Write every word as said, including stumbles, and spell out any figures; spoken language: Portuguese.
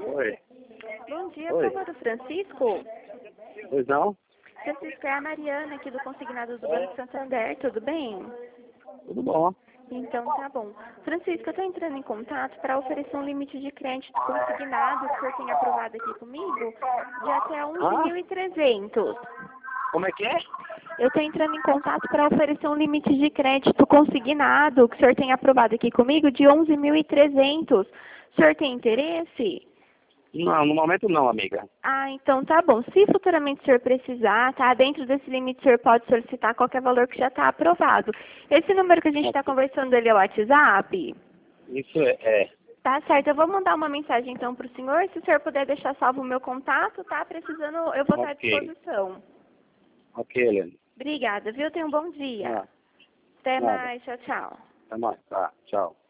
Oi. Bom dia, Oi. por favor, do Francisco. Pois não? Francisco, é a Mariana aqui do Consignado do Banco Santander, tudo bem? Tudo bom. Então tá bom. Francisco, eu estou entrando em contato para oferecer um limite de crédito consignado que o senhor tem aprovado aqui comigo de até onze mil e trezentos. Como é que é? Eu estou entrando em contato para oferecer um limite de crédito consignado que o senhor tem aprovado aqui comigo de onze mil e trezentos. O senhor tem interesse? Não, no momento não, amiga. Ah, então tá bom. Se futuramente o senhor precisar, tá? Dentro desse limite o senhor pode solicitar qualquer valor que já está aprovado. Esse número que a gente está conversando, ele é o WhatsApp? Isso é. é. Tá certo. Eu vou mandar uma mensagem então para o senhor. Se o senhor puder deixar salvo o meu contato, tá? Precisando, eu vou estar à Ok. disposição. Ok, Helene. Obrigada, viu? Tenha um bom dia. Ah, Até nada. mais. Tchau, tchau. Até mais. Tá, tchau.